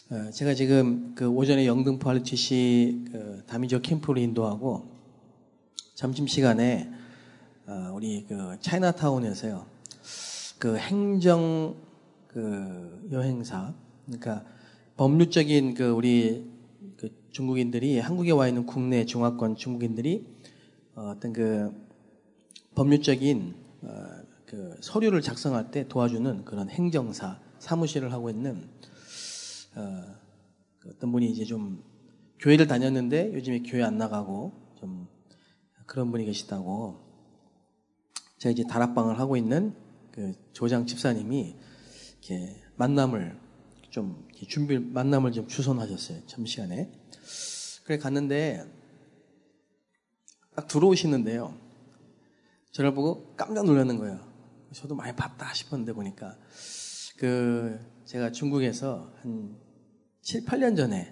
제가 지금 그 오전에 영등포 RTC 다민족 캠프를 인도하고 점심시간에 우리 그 차이나타운에서요. 그 행정 여행사, 그러니까 법률적인 우리 중국인들이 한국에 와 있는 국내 중화권 중국인들이 어떤 법률적인 서류를 작성할 때 도와주는 그런 행정사 사무실을 하고 있는 어떤 분이 이제 좀 교회를 다녔는데 요즘에 교회 안 나가고 좀 그런 분이 계시다고 제가 이제 다락방을 하고 있는 그 조장 집사님이 이렇게 만남을 좀 주선하셨어요. 점심시간에. 그래 갔는데 딱 들어오시는데요. 저를 보고 깜짝 놀라는 거예요. 저도 많이 봤다 싶었는데 보니까 제가 중국에서 한 7, 8년 전에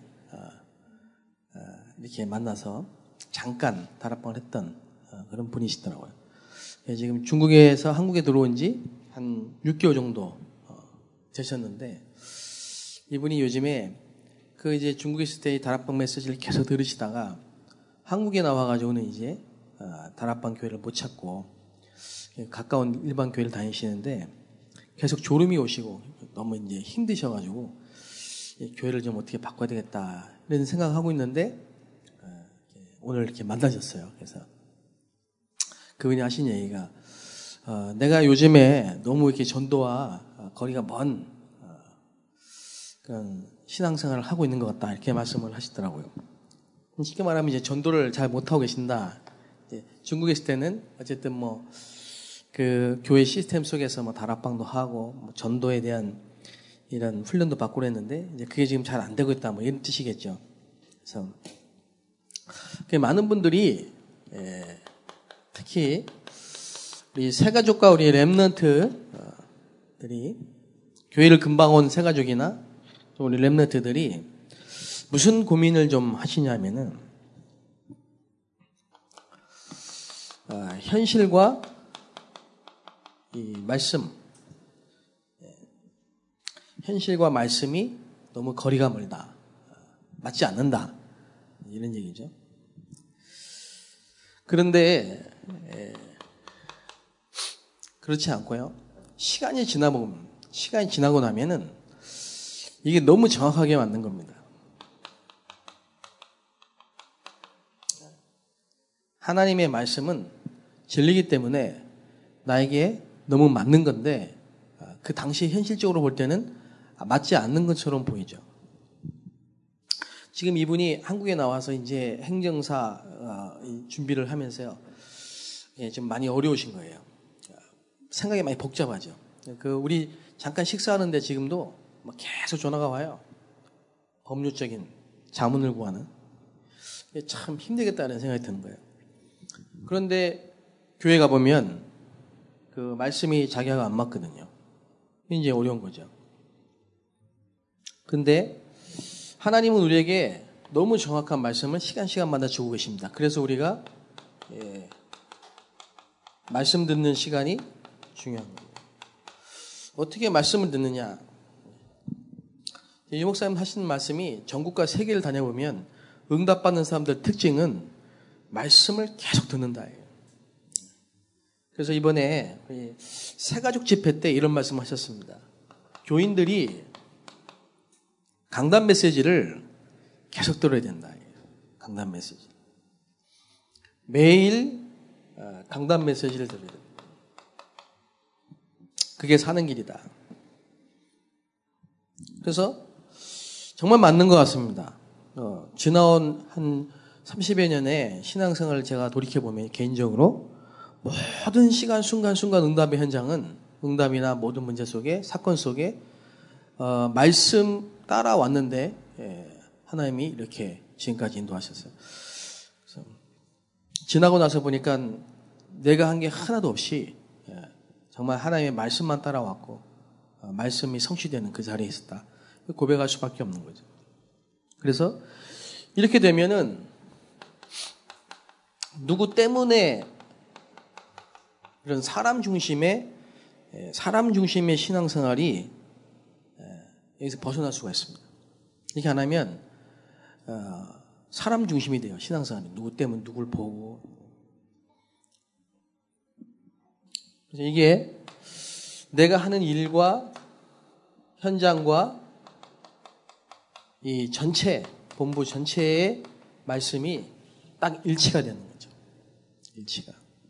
이렇게 만나서 잠깐 다락방을 했던 그런 분이시더라고요. 지금 중국에서 한국에 들어온 지 한 6개월 정도 되셨는데 이분이 요즘에 이제 중국에 있을 때 다락방 메시지를 계속 들으시다가 한국에 나와가지고는 이제 다락방 교회를 못 찾고 가까운 일반 교회를 다니시는데 계속 졸음이 오시고 너무 이제 힘드셔가지고 교회를 좀 어떻게 바꿔야 되겠다 이런 생각하고 있는데 오늘 이렇게 만나셨어요. 그래서 그분이 하신 얘기가 내가 요즘에 너무 이렇게 전도와 거리가 먼 그런 신앙생활을 하고 있는 것 같다 이렇게 말씀을 하시더라고요. 쉽게 말하면 이제 전도를 잘 못하고 계신다. 중국에 있을 때는 어쨌든 교회 시스템 속에서 다락방도 하고 전도에 대한 이런 훈련도 받고 그랬는데 이제 그게 지금 잘 안 되고 있다 이런 뜻이겠죠. 그래서 많은 분들이 특히 우리 새가족과 우리 렘넌트들이 교회를 금방 온 새가족이나 또 우리 렘넌트들이 무슨 고민을 좀 하시냐면은 현실과 이 말씀, 현실과 말씀이 너무 거리가 멀다, 맞지 않는다 이런 얘기죠. 그런데 그렇지 않고요. 시간이 지나고 나면은 이게 너무 정확하게 맞는 겁니다. 하나님의 말씀은 진리이기 때문에 나에게 너무 맞는 건데 그 당시 현실적으로 볼 때는 맞지 않는 것처럼 보이죠. 지금 이분이 한국에 나와서 이제 행정사 준비를 하면서요. 좀 많이 어려우신 거예요. 생각이 많이 복잡하죠. 우리 잠깐 식사하는데 지금도 계속 전화가 와요. 법률적인 자문을 구하는. 참 힘들겠다는 생각이 드는 거예요. 그런데 교회 가보면 그 말씀이 자기가 안 맞거든요. 이제 어려운 거죠. 근데 하나님은 우리에게 너무 정확한 말씀을 시간마다 주고 계십니다. 그래서 우리가 말씀 듣는 시간이 중요한 거예요. 어떻게 말씀을 듣느냐? 유 목사님 하시는 말씀이 전국과 세계를 다녀보면 응답받는 사람들 특징은 말씀을 계속 듣는다예요. 그래서 이번에 새가족 집회 때 이런 말씀을 하셨습니다. 교인들이 강단 메시지를 계속 들어야 된다. 강단 메시지. 매일 강단 메시지를 들어야 된다. 그게 사는 길이다. 그래서 정말 맞는 것 같습니다. 지나온 한 30여 년의 신앙생활을 제가 돌이켜보면 개인적으로 모든 시간 순간순간 응답의 현장은 응답이나 모든 문제 속에 사건 속에 말씀 따라왔는데 하나님이 이렇게 지금까지 인도하셨어요. 그래서 지나고 나서 보니까 내가 한 게 하나도 없이 정말 하나님의 말씀만 따라왔고 말씀이 성취되는 그 자리에 있었다. 고백할 수밖에 없는 거죠. 그래서 이렇게 되면은 누구 때문에 이런 사람 중심의 신앙생활이 여기서 벗어날 수가 있습니다. 이렇게 안 하면 사람 중심이 돼요. 신앙생활이. 누구 때문에 누굴 보고. 그래서 이게 내가 하는 일과 현장과 이 전체, 본부 전체의 말씀이 딱 일치가 되는 거죠. 일치가.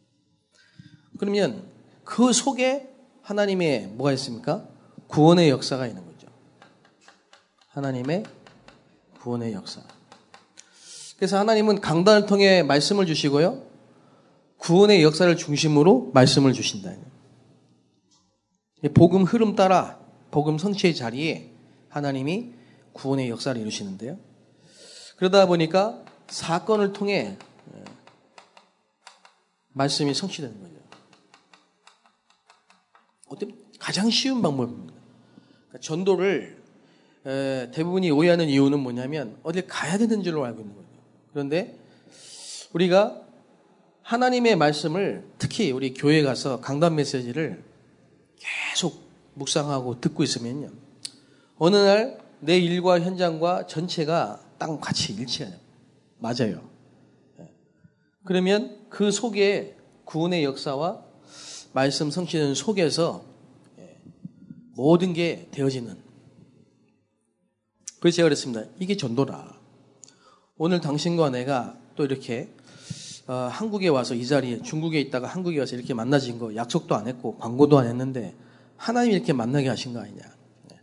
그러면 그 속에 하나님의 뭐가 있습니까? 구원의 역사가 있는 거죠. 하나님의 구원의 역사. 그래서 하나님은 강단을 통해 말씀을 주시고요. 구원의 역사를 중심으로 말씀을 주신다. 복음 흐름 따라 복음 성취의 자리에 하나님이 구원의 역사를 이루시는데요. 그러다 보니까 사건을 통해 말씀이 성취되는 거죠. 어떻게 가장 쉬운 방법입니다. 그러니까 전도를 대부분이 오해하는 이유는 뭐냐면 어딜 가야 되는 줄로 알고 있는 거예요. 그런데 우리가 하나님의 말씀을 특히 우리 교회에 가서 강단 메시지를 계속 묵상하고 듣고 있으면요. 어느 날 내 일과 현장과 전체가 딱 같이 일치가 돼요. 맞아요. 그러면 그 속에 구원의 역사와 말씀 성취되는 속에서 모든 게 되어지는. 그래서 제가 그랬습니다. 이게 전도라. 오늘 당신과 내가 또 이렇게 한국에 와서 이 자리에 중국에 있다가 한국에 와서 이렇게 만나진 거 약속도 안 했고 광고도 안 했는데 하나님이 이렇게 만나게 하신 거 아니냐.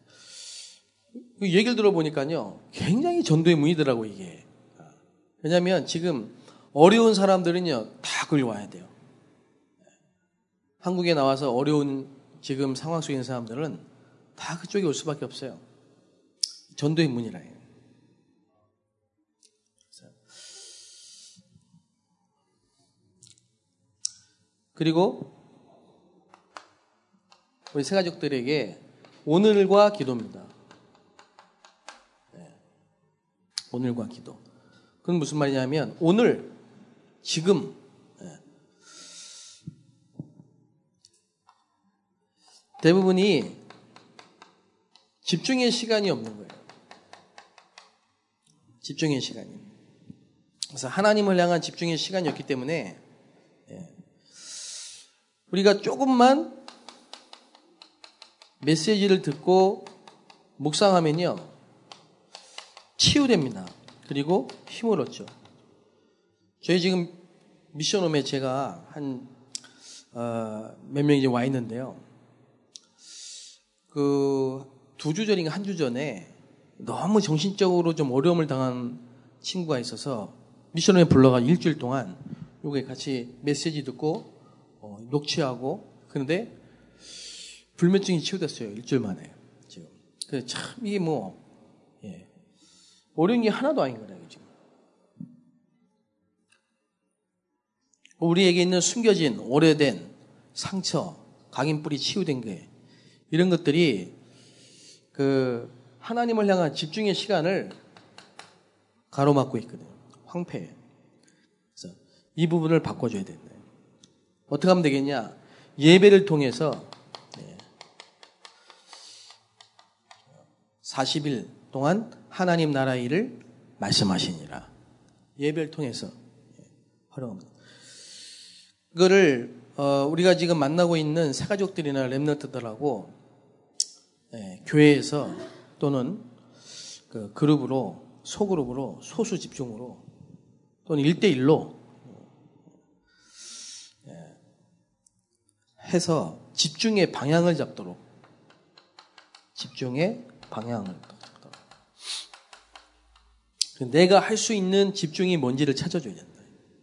그 얘기를 들어보니까요. 굉장히 전도의 문이더라고 이게. 왜냐하면 지금 어려운 사람들은요. 다 거기 와야 돼요. 한국에 나와서 어려운 지금 상황 속에 있는 사람들은 다 그쪽에 올 수밖에 없어요. 전도의 문이라 해요. 그리고 우리 새가족들에게 오늘과 기도입니다. 오늘과 기도. 그건 무슨 말이냐면 오늘, 지금 대부분이 집중의 시간이 없는 거예요. 집중의 시간이. 그래서 하나님을 향한 집중의 시간이 없기 때문에 우리가 조금만 메시지를 듣고 묵상하면요. 치유됩니다. 그리고 힘을 얻죠. 저희 지금 미션홈에 제가 한 몇 명이 이제 와 있는데요. 그 2주 전인가 1주 전에 너무 정신적으로 좀 어려움을 당한 친구가 있어서 미션홈에 불러가 일주일 동안 요게 같이 메시지 듣고 녹취하고 그런데 불면증이 치유됐어요. 일주일 만에 지금. 그래서 참 이게 어려운 게 하나도 아닌 거예요, 지금. 우리에게 있는 숨겨진 오래된 상처, 각인뿌리 치유된 게 이런 것들이 그 하나님을 향한 집중의 시간을 가로막고 있거든요. 황폐해. 그래서 이 부분을 바꿔줘야 된다. 어떻게 하면 되겠냐? 예배를 통해서 40일 동안 하나님 나라 일을 말씀하시니라. 예배를 통해서 활용합니다. 그거를 우리가 지금 만나고 있는 새가족들이나 렘넌트들하고 교회에서 또는 그 그룹으로 소그룹으로 소수 집중으로 또는 1대1로 해서 집중의 방향을 잡도록 집중의 방향을 잡도록 내가 할 수 있는 집중이 뭔지를 찾아줘야 된다.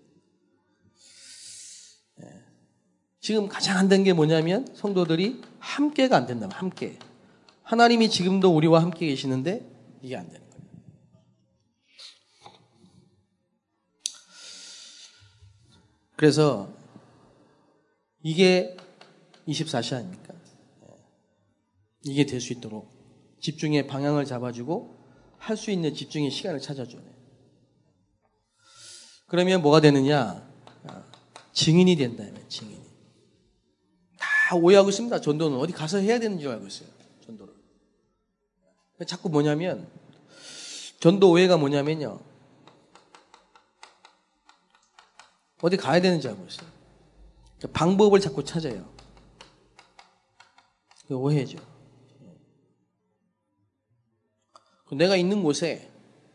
지금 가장 안 된 게 뭐냐면 성도들이 함께가 안 된다면 함께. 하나님이 지금도 우리와 함께 계시는데 이게 안 되는 거예요. 그래서 이게 24시 아닙니까? 이게 될 수 있도록 집중의 방향을 잡아주고 할 수 있는 집중의 시간을 찾아줘요. 그러면 뭐가 되느냐? 증인이 된다면 증인이. 다 오해하고 있습니다. 전도는 어디 가서 해야 되는 줄 알고 있어요. 전도를. 자꾸 뭐냐면 전도 오해가 뭐냐면요. 어디 가야 되는지 알고 있어요. 방법을 자꾸 찾아요. 그게 오해죠. 내가 있는 곳에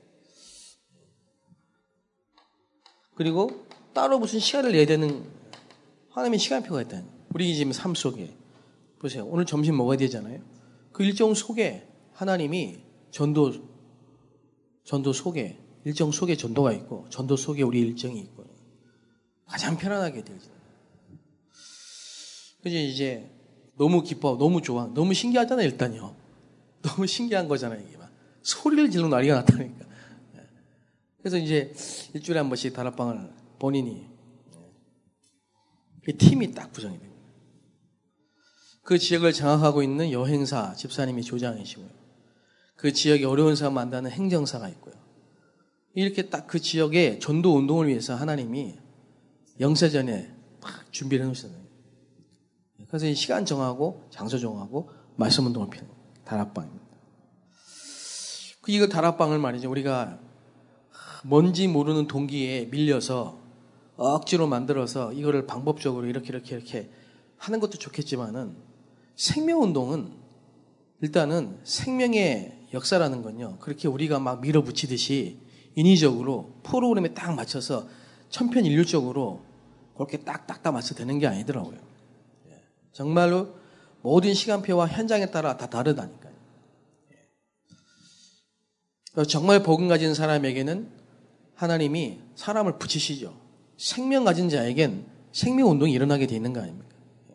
그리고 따로 무슨 시간을 내야 되는 하나님의 시간표가 있다는 우리 지금 삶 속에 보세요. 오늘 점심 먹어야 되잖아요. 그 일정 속에 하나님이 전도 속에 일정 속에 전도가 있고 전도 속에 우리 일정이 있고 가장 편안하게 되죠. 그래서 이제 너무 기뻐, 너무 좋아, 너무 신기하잖아요. 일단요. 너무 신기한 거잖아요. 이게 막 소리를 지르는 난리가 났다니까. 그래서 이제 일주일에 한 번씩 다락방을 본인이 팀이 딱 구성이 됩니다. 그 지역을 장악하고 있는 여행사 집사님이 조장이시고요. 그 지역에 어려운 사람 만나는 행정사가 있고요. 이렇게 딱 그 지역의 전도 운동을 위해서 하나님이 영세전에 막 준비를 해놓으셨어요. 그래서 시간 정하고 장소 정하고 말씀 운동을 피는 다락방입니다. 이거 다락방을 말이죠. 우리가 뭔지 모르는 동기에 밀려서 억지로 만들어서 이거를 방법적으로 이렇게 하는 것도 좋겠지만은 생명운동은 일단은 생명의 역사라는 건요. 그렇게 우리가 막 밀어붙이듯이 인위적으로 프로그램에 딱 맞춰서 천편일률적으로 그렇게 딱딱딱 맞춰 되는 게 아니더라고요. 정말로 모든 시간표와 현장에 따라 다 다르다니까요. 정말 복음 가진 사람에게는 하나님이 사람을 붙이시죠. 생명 가진 자에겐 생명운동이 일어나게 돼 있는 거 아닙니까?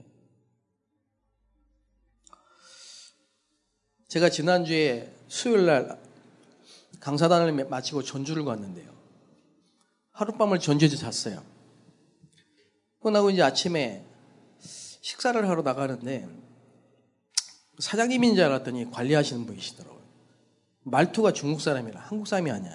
제가 지난주에 수요일날 강사단을 마치고 전주를 갔는데요. 하룻밤을 전주에서 잤어요. 끝나고 이제 아침에 식사를 하러 나가는데 사장님인 줄 알았더니 관리하시는 분이시더라고요. 말투가 중국 사람이라 한국 사람이 아니야.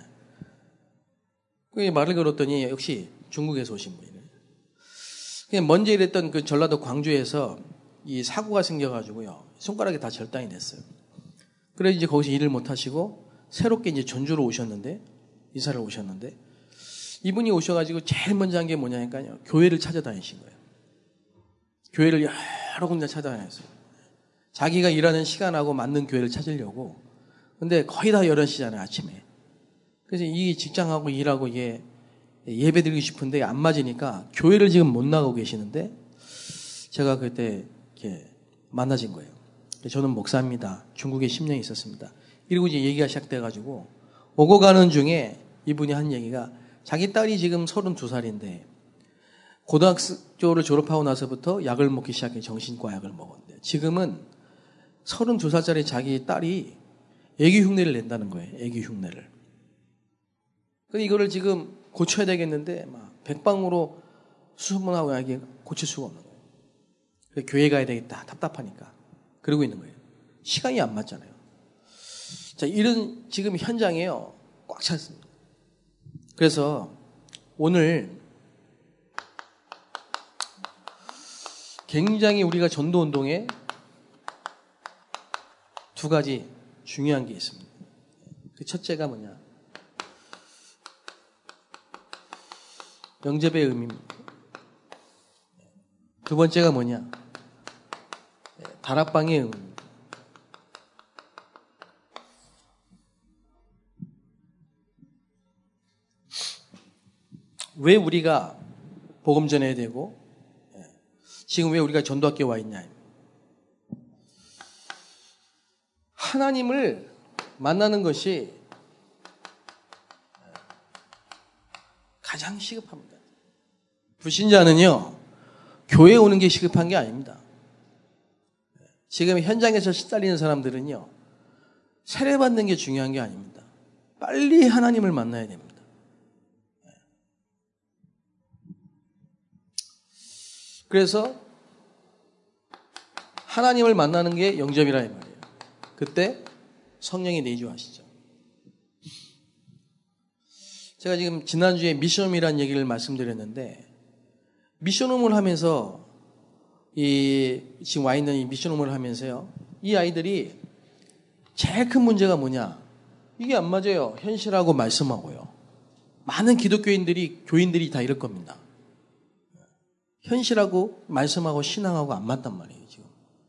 그 말을 걸었더니 역시 중국에서 오신 분이래요. 그냥 먼저 일했던 그 전라도 광주에서 이 사고가 생겨가지고요. 손가락이 다 절단이 됐어요. 그래서 이제 거기서 일을 못 하시고 새롭게 이제 전주로 오셨는데 이사를 오셨는데 이분이 오셔가지고 제일 먼저 한 게 뭐냐니까요. 교회를 찾아다니신 거예요. 교회를 여러 군데 찾아다녔어요. 자기가 일하는 시간하고 맞는 교회를 찾으려고. 근데 거의 다 11시잖아요, 아침에. 그래서 이 직장하고 일하고 예배 드리고 싶은데 안 맞으니까 교회를 지금 못 나가고 계시는데 제가 그때 이렇게 만나진 거예요. 저는 목사입니다. 중국에 10년 있었습니다. 이러고 이제 얘기가 시작돼가지고 오고 가는 중에 이분이 한 얘기가 자기 딸이 지금 32살인데 고등학교를 졸업하고 나서부터 약을 먹기 시작해 정신과 약을 먹었는데 지금은 32살짜리 자기 딸이 애기 흉내를 낸다는 거예요. 애기 흉내를. 근데 이거를 지금 고쳐야 되겠는데 막 백방으로 수소문하고 이게 고칠 수가 없는 거예요. 그래서 교회 가야 되겠다. 답답하니까. 그러고 있는 거예요. 시간이 안 맞잖아요. 자, 이런 지금 현장에요. 꽉 찼습니다. 그래서 오늘 굉장히 우리가 전도운동에 두 가지 중요한 게 있습니다. 그 첫째가 뭐냐? 영접의 의미입니다. 두 번째가 뭐냐? 다락방의 의미입니다. 왜 우리가 복음 전해야 되고 지금 왜 우리가 전도학교에 와 있냐? 하나님을 만나는 것이 가장 시급합니다. 불신자는요, 교회에 오는 게 시급한 게 아닙니다. 지금 현장에서 시달리는 사람들은요, 세례받는 게 중요한 게 아닙니다. 빨리 하나님을 만나야 됩니다. 그래서 하나님을 만나는 게 영접이라 이 말이에요. 그때 성령이 내주하시죠. 제가 지금 지난주에 미션홈이라는 얘기를 말씀드렸는데 미션홈을 하면서 지금 와 있는 이 미션홈을 하면서요. 이 아이들이 제일 큰 문제가 뭐냐? 이게 안 맞아요. 현실하고 말씀하고요. 많은 교인들이 다 이럴 겁니다. 현실하고 말씀하고 신앙하고 안 맞단 말이에요, 지금.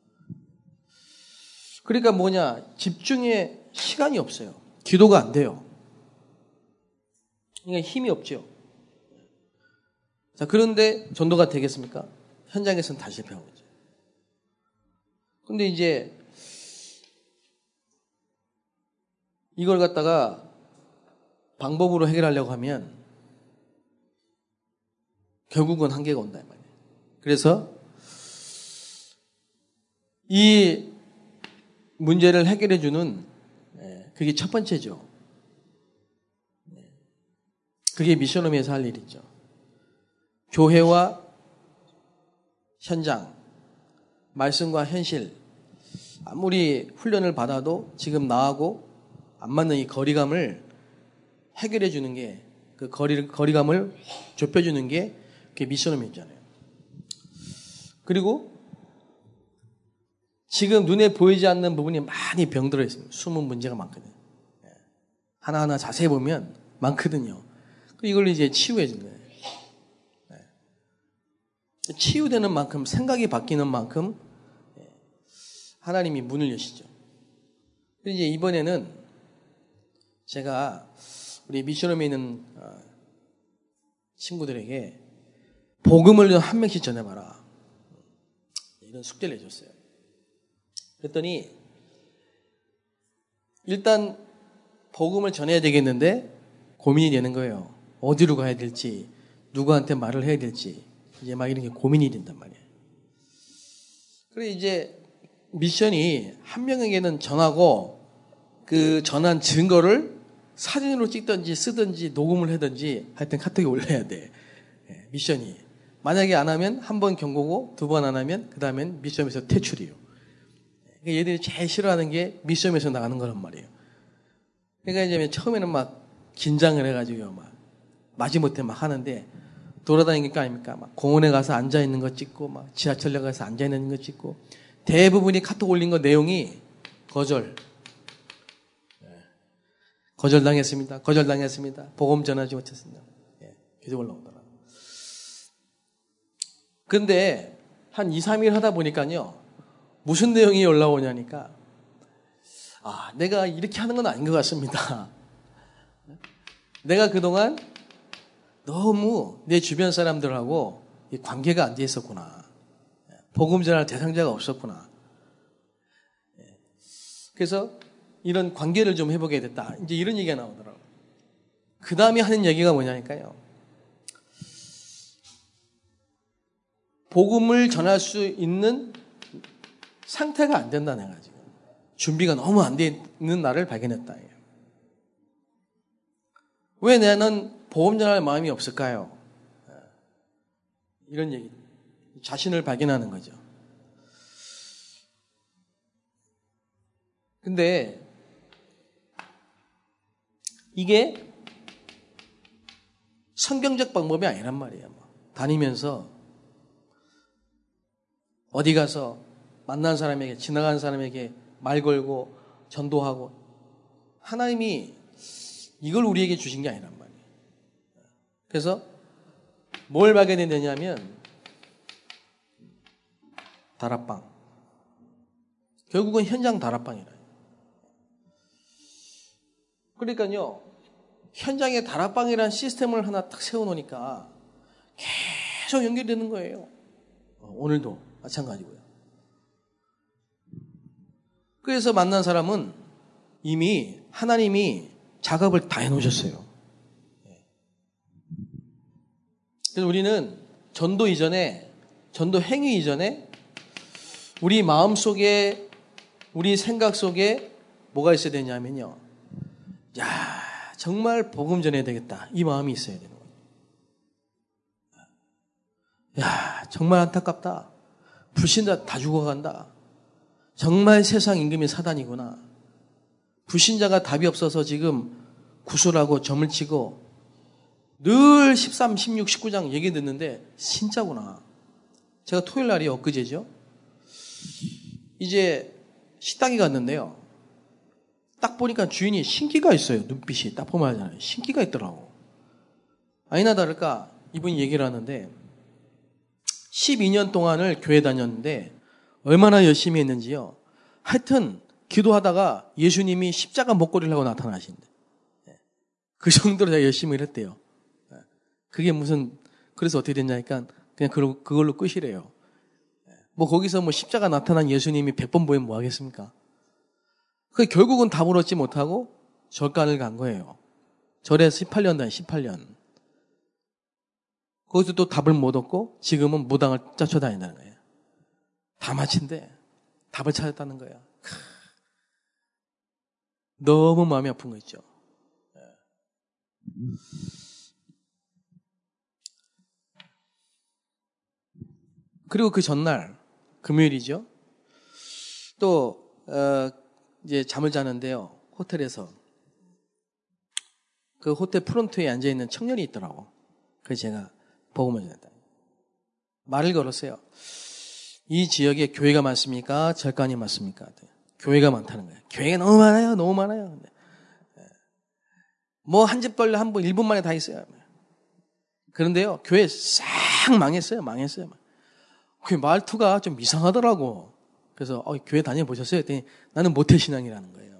그러니까 뭐냐, 집중에 시간이 없어요. 기도가 안 돼요. 그러니까 힘이 없죠. 자, 그런데 전도가 되겠습니까? 현장에서는 다 실패하고 있죠. 근데 이제 이걸 갖다가 방법으로 해결하려고 하면 결국은 한계가 온다 이 말이에요. 그래서 이 문제를 해결해 주는 그게 첫 번째죠. 그게 미션홈에서 할 일이죠. 교회와 현장, 말씀과 현실, 아무리 훈련을 받아도 지금 나하고 안 맞는 이 거리감을 해결해 주는 게, 그 거리감을 좁혀주는 게 그게 미션홈이잖아요. 그리고 지금 눈에 보이지 않는 부분이 많이 병들어 있습니다. 숨은 문제가 많거든요. 하나하나 자세히 보면 많거든요. 이걸 이제 치유해 주는 거예요. 치유되는 만큼, 생각이 바뀌는 만큼 하나님이 문을 여시죠. 이제 이번에는 제가 우리 미션홈에 있는 친구들에게 복음을 한 명씩 전해봐라, 이런 숙제를 해줬어요. 그랬더니 일단 복음을 전해야 되겠는데 고민이 되는 거예요. 어디로 가야 될지, 누구한테 말을 해야 될지, 이제 막 이런 게 고민이 된단 말이에요. 그래 이제 미션이 한 명에게는 전하고 그 전한 증거를 사진으로 찍든지 쓰든지 녹음을 하든지 하여튼 카톡에 올려야 돼. 미션이. 만약에 안 하면 한 번 경고고 두 번 안 하면 그 다음엔 미션에서 퇴출이에요. 얘들이 제일 싫어하는 게 미션에서 나가는 거란 말이에요. 그러니까 이제 처음에는 막 긴장을 해가지고 막 마지못해 막 하는데 돌아다니는 거 아닙니까? 막 공원에 가서 앉아있는 거 찍고 막 지하철역 가서 앉아있는 거 찍고 대부분이 카톡 올린 거 내용이 거절당했습니다. 복음 전하지 못했습니다. 계속 올라오더라고요. 근데 한 2, 3일 하다 보니까요. 무슨 내용이 올라오냐니까 내가 이렇게 하는 건 아닌 것 같습니다. 내가 그동안 너무 내 주변 사람들하고 관계가 안 돼 있었구나. 복음 전할 대상자가 없었구나. 그래서 이런 관계를 좀 해보게 됐다. 이제 이런 얘기가 나오더라고요. 그 다음에 하는 얘기가 뭐냐니까요. 복음을 전할 수 있는 상태가 안 된다, 내가 지금. 준비가 너무 안 돼 있는 나를 발견했다. 왜 나는 복음 전할 마음이 없을까요? 이런 얘기. 자신을 발견하는 거죠. 근데 이게 성경적 방법이 아니란 말이에요. 다니면서 어디 가서 만난 사람에게, 지나가는 사람에게 말 걸고 전도하고, 하나님이 이걸 우리에게 주신 게 아니란 말이에요. 그래서 뭘 발견되냐면 다락방. 결국은 현장 다락방이라요. 그러니까요, 현장에 다락방이라는 시스템을 하나 딱 세워놓으니까 계속 연결되는 거예요. 오늘도 마찬가지고요. 그래서 만난 사람은 이미 하나님이 작업을 다 해놓으셨어요. 그래서 우리는 전도 이전에, 전도 행위 이전에 우리 마음 속에, 우리 생각 속에 뭐가 있어야 되냐면요. 야, 정말 복음 전해야 되겠다. 이 마음이 있어야 되는 거예요. 야, 정말 안타깝다. 불신자 다 죽어간다. 정말 세상 임금이 사단이구나. 불신자가 답이 없어서 지금 구술하고 점을 치고 늘 13, 16, 19장 얘기 듣는데 진짜구나. 제가 토요일 날이 엊그제죠. 이제 식당에 갔는데요. 딱 딱 보니까 주인이 신기가 있어요. 눈빛이 딱 보면 알잖아요. 신기가 있더라고. 아니나 다를까 이분이 얘기를 하는데 12년 동안을 교회 다녔는데 얼마나 열심히 했는지요. 하여튼 기도하다가 예수님이 십자가 목걸이를 하고 나타나신대. 그 정도로 제가 열심히 했대요. 그게 무슨 그래서 어떻게 됐냐니까 그냥 그걸로 끝이래요. 뭐 거기서 뭐 십자가 나타난 예수님이 100번 보이면 뭐 하겠습니까? 그 결국은 답을 얻지 못하고 절간을 간 거예요. 절에서 18년 단 18년. 거기서 또 답을 못 얻고 지금은 무당을 쫓아다닌다는 거예요. 다 마친데 답을 찾았다는 거예요. 너무 마음이 아픈 거 있죠. 그리고 그 전날 금요일이죠. 또 이제 잠을 자는데요. 호텔에서 그 호텔 프론트에 앉아 있는 청년이 있더라고. 그래서 제가 복음을 전했다. 말을 걸었어요. 이 지역에 교회가 많습니까? 절간이 많습니까? 교회가 많다는 거예요. 교회가 너무 많아요. 너무 많아요. 뭐 한 집 벌려 한 번 1분 만에 다 있어요. 그런데요. 교회 싹 망했어요. 그 말투가 좀 이상하더라고. 그래서 교회 다녀보셨어요? 했더니 나는 모태신앙이라는 거예요.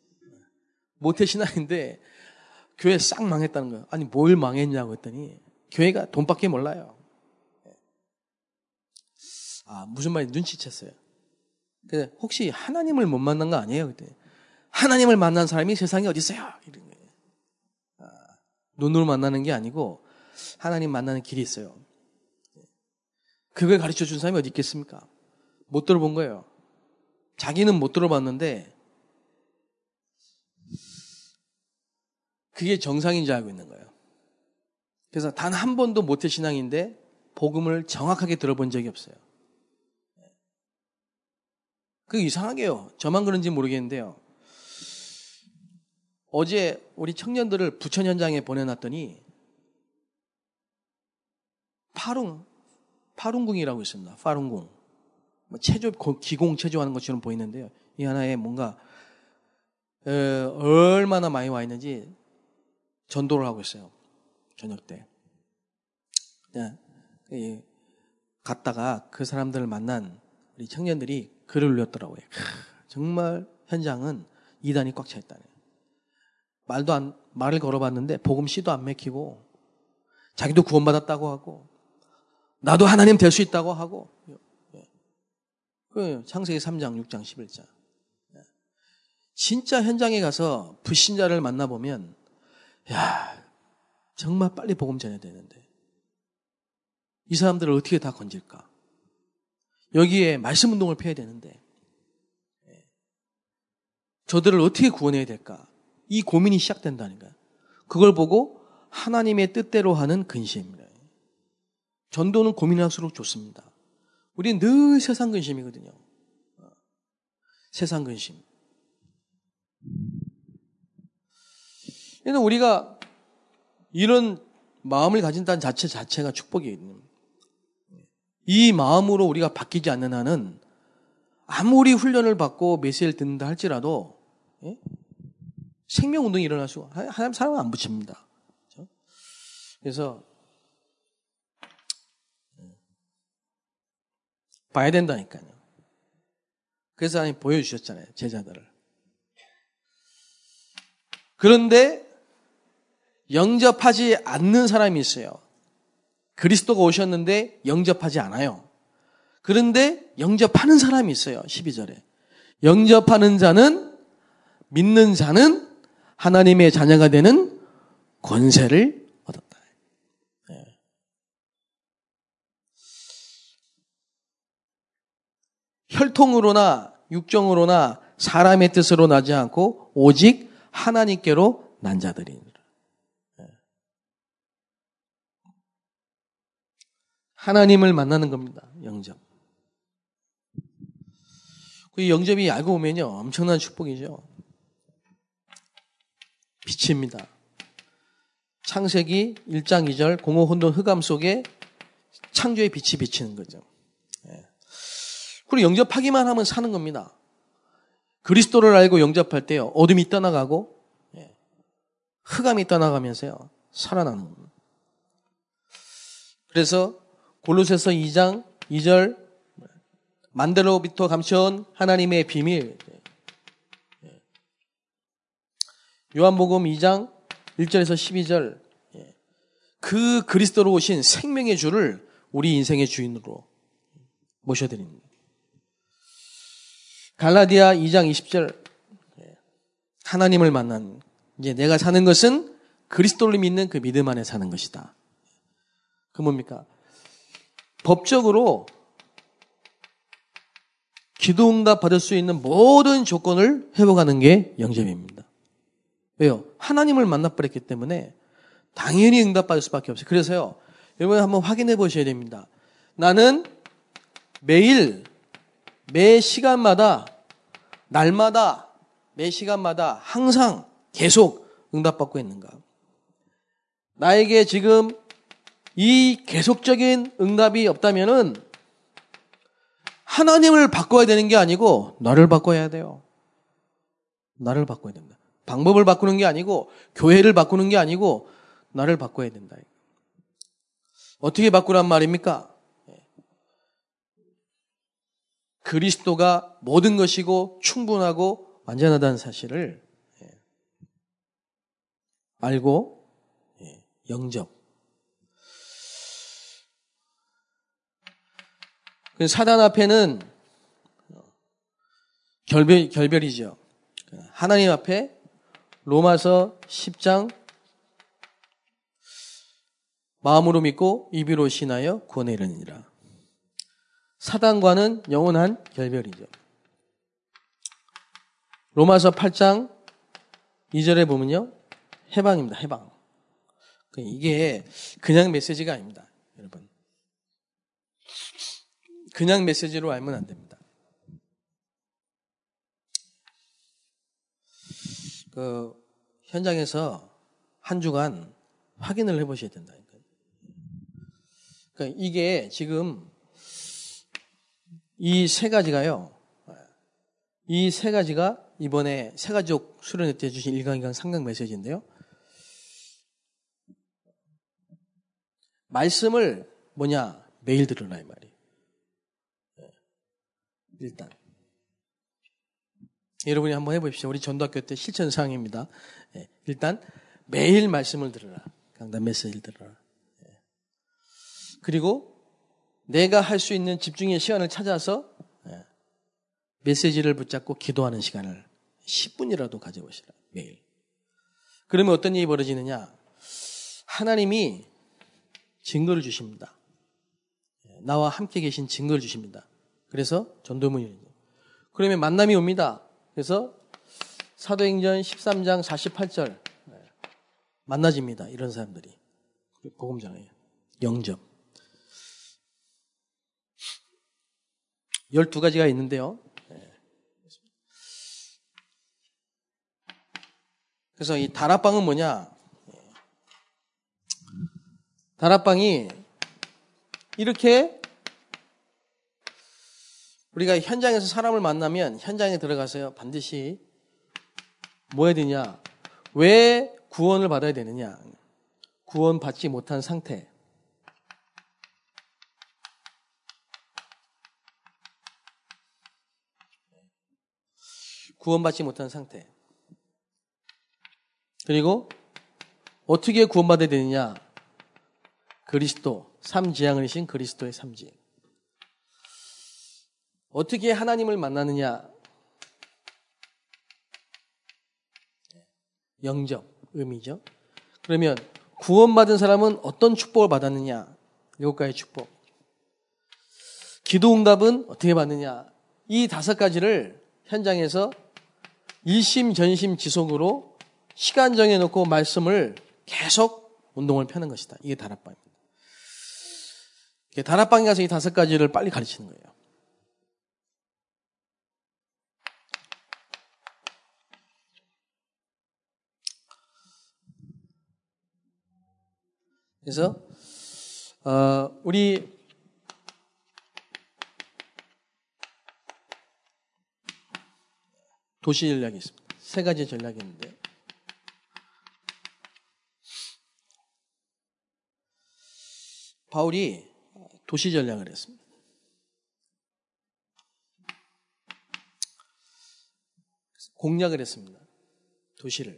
모태신앙인데 교회 싹 망했다는 거예요. 아니 뭘 망했냐고 했더니 교회가 돈밖에 몰라요. 무슨 말인지 눈치챘어요. 그래서 혹시 하나님을 못 만난 거 아니에요? 그때 하나님을 만난 사람이 세상에 어디 있어요? 이런 거예요. 눈으로 만나는 게 아니고 하나님 만나는 길이 있어요. 그걸 가르쳐 준 사람이 어디 있겠습니까? 못 들어본 거예요. 자기는 못 들어봤는데 그게 정상인 줄 알고 있는 거예요. 그래서 단 한 번도 모태신앙인데 복음을 정확하게 들어본 적이 없어요. 그게 이상하게요. 저만 그런지 모르겠는데요. 어제 우리 청년들을 부천 현장에 보내놨더니 파룬궁이라고 있습니다. 파룬궁. 기공 체조하는 것처럼 보이는데요. 이 하나에 뭔가 얼마나 많이 와 있는지 전도를 하고 있어요. 저녁 때. 갔다가 그 사람들을 만난 우리 청년들이 글을 올렸더라고요. 정말 현장은 이단이 꽉 차 있다네. 말을 걸어봤는데 복음 씨도 안 맥히고 자기도 구원받았다고 하고 나도 하나님 될 수 있다고 하고 창세기 3장, 6장, 11장. 진짜 현장에 가서 불신자를 만나보면 정말 빨리 복음 전해야 되는데 이 사람들을 어떻게 다 건질까? 여기에 말씀 운동을 펴야 되는데 저들을 어떻게 구원해야 될까? 이 고민이 시작된다니까요. 그걸 보고 하나님의 뜻대로 하는 근심입니다. 전도는 고민할수록 좋습니다. 우리는 늘 세상 근심이거든요. 세상 근심. 그래서 우리가 이런 마음을 가진다는 자체가 축복이거든요. 이 마음으로 우리가 바뀌지 않는 한은 아무리 훈련을 받고 메시지를 듣는다 할지라도 생명운동이 일어날 수가 사람은 안 붙입니다. 그래서 봐야 된다니까요. 그래서 하나님 보여주셨잖아요. 제자들을. 그런데 영접하지 않는 사람이 있어요. 그리스도가 오셨는데 영접하지 않아요. 그런데 영접하는 사람이 있어요. 12절에. 영접하는 자는, 믿는 자는 하나님의 자녀가 되는 권세를 얻었다. 네. 혈통으로나 육정으로나 사람의 뜻으로 나지 않고 오직 하나님께로 난 자들이니라. 하나님을 만나는 겁니다. 영접. 그 영접이 알고 보면요 엄청난 축복이죠. 빛입니다. 창세기 1장 2절 공허 혼돈 흑암 속에 창조의 빛이 비치는 거죠. 그리고 영접하기만 하면 사는 겁니다. 그리스도를 알고 영접할 때요, 어둠이 떠나가고 흑암이 떠나가면서요, 살아나는 겁니다. 그래서 골로새서 2장 2절, 만대로부터 감춰온 하나님의 비밀, 요한복음 2장 1절에서 12절, 그 그리스도로 오신 생명의 주를 우리 인생의 주인으로 모셔드립니다. 갈라디아 2장 20절, 하나님을 만난, 이제 내가 사는 것은 그리스도를 믿는 그 믿음 안에 사는 것이다. 그 뭡니까? 법적으로 기도응답 받을 수 있는 모든 조건을 회복하는 게 영접입니다. 왜요? 하나님을 만나버렸기 때문에 당연히 응답받을 수밖에 없어요. 그래서요, 여러분 한번 확인해 보셔야 됩니다. 나는 매일, 매 시간마다, 날마다, 매 시간마다 항상 계속 응답받고 있는가? 나에게 지금 이 계속적인 응답이 없다면은 하나님을 바꿔야 되는 게 아니고 나를 바꿔야 돼요. 나를 바꿔야 된다. 방법을 바꾸는 게 아니고 교회를 바꾸는 게 아니고 나를 바꿔야 된다. 어떻게 바꾸란 말입니까? 그리스도가 모든 것이고 충분하고 완전하다는 사실을 알고 영접. 사단 앞에는 결별이죠. 하나님 앞에 로마서 10장 마음으로 믿고 입으로 신하여 구원에 이르느니라. 사단과는 영원한 결별이죠. 로마서 8장 2절에 보면요, 해방입니다. 해방. 이게 그냥 메시지가 아닙니다, 여러분. 그냥 메시지로 알면 안 됩니다. 현장에서 한 주간 확인을 해보셔야 된다니까요. 그러니까 이게 지금 이 세 가지가요, 이 세 가지가 이번에 세 가지족 수련회 때 주신 1강, 2강, 3강 메시지인데요. 말씀을 매일 들으라 이 말이에요. 일단 여러분이 한번 해보십시오. 우리 전도학교 때 실천사항입니다. 일단 매일 말씀을 들으라. 강단 메시지를 들으라. 그리고 내가 할 수 있는 집중의 시간을 찾아서 메시지를 붙잡고 기도하는 시간을 10분이라도 가져보시라. 매일. 그러면 어떤 일이 벌어지느냐? 하나님이 증거를 주십니다. 나와 함께 계신 증거를 주십니다. 그래서 전도문이죠. 그러면 만남이 옵니다. 그래서 사도행전 13장 48절 만나집니다. 이런 사람들이. 복음 전해요. 영접. 12가지가 있는데요. 그래서 이 다락방은 뭐냐? 다락방이 이렇게 우리가 현장에서 사람을 만나면 현장에 들어가서요, 반드시 뭐 해야 되냐? 왜 구원을 받아야 되느냐? 구원받지 못한 상태. 구원받지 못한 상태. 그리고 어떻게 구원받아야 되느냐? 그리스도, 삼지향이신 그리스도의 삼지. 어떻게 하나님을 만나느냐? 영접, 의미죠. 그러면 구원받은 사람은 어떤 축복을 받았느냐? 7가지 축복. 기도응답은 어떻게 받느냐? 이 5가지를 현장에서 일심전심지속으로 시간 정해놓고 말씀을 계속 운동을 펴는 것이다. 이게 다락방입니다. 다락방에 가서 이 5가지를 빨리 가르치는 거예요. 그래서 우리 도시 전략이 있습니다. 세 가지 전략이 있는데 바울이 도시 전략을 했습니다. 공략을 했습니다. 도시를.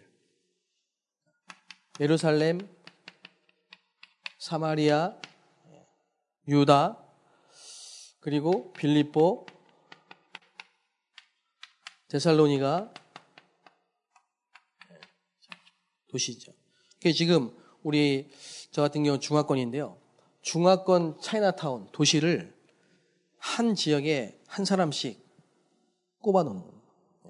예루살렘, 사마리아, 유다, 그리고 빌립보, 데살로니가 도시죠. 그게 지금 저 같은 경우는 중화권인데요. 중화권 차이나타운 도시를 한 지역에 한 사람씩 꼽아놓는 겁니다.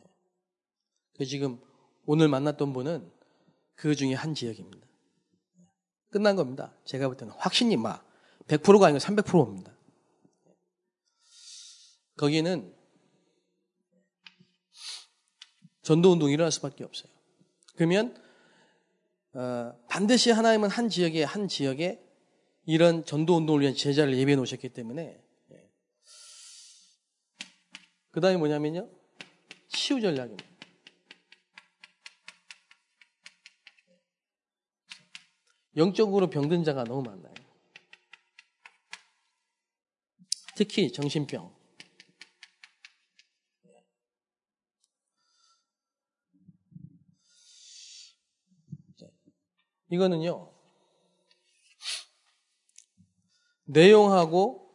지금 오늘 만났던 분은 그 중에 한 지역입니다. 끝난 겁니다. 제가 볼 때는 확신이 100%가 아니고 300%입니다. 거기는 전도운동이 일어날 수밖에 없어요. 그러면 반드시 하나님은 한 지역에 이런 전도운동을 위한 제자를 예비해 놓으셨기 때문에 그 다음에 뭐냐면요. 치유 전략입니다. 영적으로 병든 자가 너무 많아요. 특히 정신병. 이거는요. 내용하고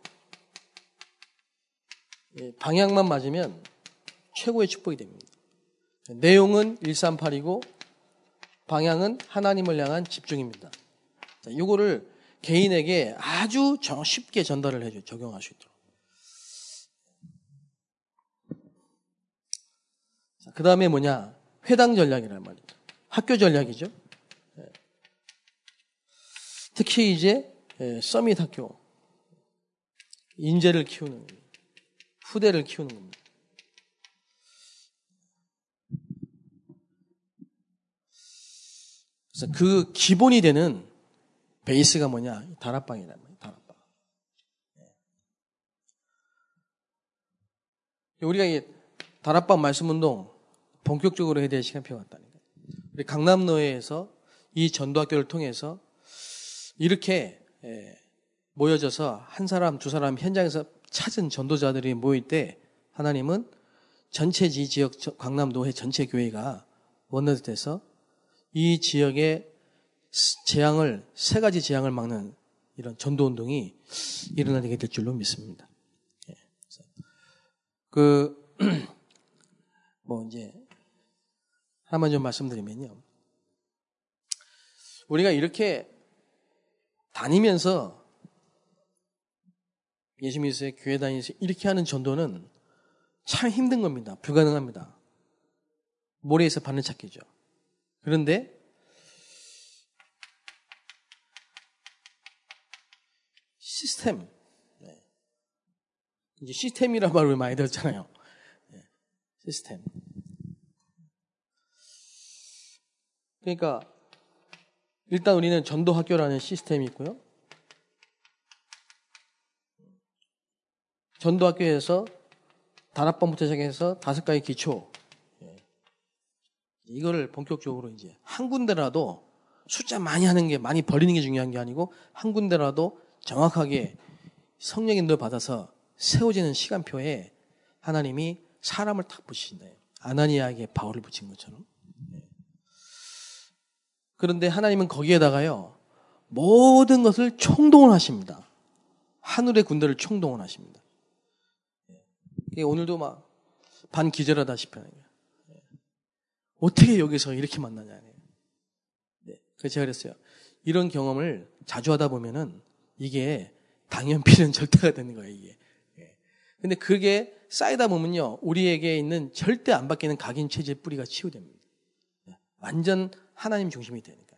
방향만 맞으면 최고의 축복이 됩니다. 내용은 138이고 방향은 하나님을 향한 집중입니다. 이거를 개인에게 아주 쉽게 전달을 해줘요. 적용할 수 있도록. 그 다음에 뭐냐? 회당 전략이란 말이죠. 학교 전략이죠. 특히 이제 서밋 학교. 인재를 키우는 겁니다. 후대를 키우는 겁니다. 그래서 그 기본이 되는 베이스가 뭐냐? 다락방이란 말이에요. 다락방. 우리가 이 다락방 말씀운동 본격적으로 해야 될 시간표가 왔다니까요. 우리 강남노예에서 이 전도학교를 통해서 이렇게 모여져서 한 사람, 두 사람 현장에서 찾은 전도자들이 모일 때 하나님은 전체 이 지역 강남노회 전체 교회가 원내돼서 이 지역의 세 가지 재앙을 막는 이런 전도운동이 일어나게 될 줄로 믿습니다. 이제 하나만 좀 말씀드리면요. 우리가 이렇게 다니면서 예수 믿으세요 교회 다니면서 이렇게 하는 전도는 참 힘든 겁니다. 불가능합니다. 모래에서 바늘 찾기죠. 그런데 시스템, 이제 시스템이라는 말을 많이 들었잖아요. 시스템. 그러니까 일단 우리는 전도학교라는 시스템이 있고요. 전도학교에서 다락방부터 시작해서 5가지 기초. 이거를 본격적으로 이제 한 군데라도 숫자 많이 하는 게 많이 벌리는 게 중요한 게 아니고 한 군데라도 정확하게 성령 인도를 받아서 세워지는 시간표에 하나님이 사람을 탁 붙이신다. 아나니아에게 바울을 붙인 것처럼. 그런데 하나님은 거기에다가요 모든 것을 총동원 하십니다. 하늘의 군대를 총동원 하십니다. 오늘도 막 반기절하다시피 하는 거예요. 어떻게 여기서 이렇게 만나냐. 그래서 제가 그랬어요. 이런 경험을 자주 하다 보면은 이게 당연필은 절대가 되는 거예요, 이게. 근데 그게 쌓이다 보면요, 우리에게 있는 절대 안 바뀌는 각인 체질 뿌리가 치유됩니다. 완전 하나님 중심이 되니까요.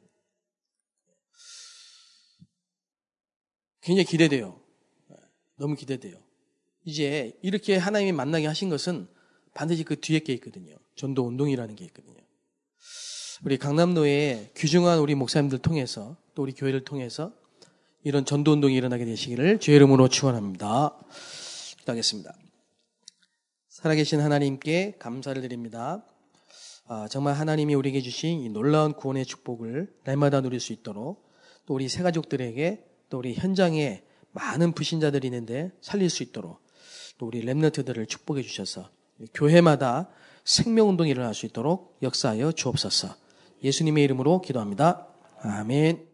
굉장히 기대돼요. 너무 기대돼요. 이제 이렇게 하나님이 만나게 하신 것은 반드시 그 뒤에 게 있거든요. 전도 운동이라는 게 있거든요. 우리 강남노에 귀중한 우리 목사님들 통해서 또 우리 교회를 통해서 이런 전도 운동이 일어나게 되시기를 주의 이름으로 축원합니다. 기도하겠습니다. 살아계신 하나님께 감사를 드립니다. 정말 하나님이 우리에게 주신 이 놀라운 구원의 축복을 날마다 누릴 수 있도록 또 우리 새가족들에게 또 우리 현장에 많은 불신자들이 있는데 살릴 수 있도록 또 우리 렘넌트들을 축복해 주셔서 교회마다 생명운동이 일어날 수 있도록 역사하여 주옵소서. 예수님의 이름으로 기도합니다. 아멘.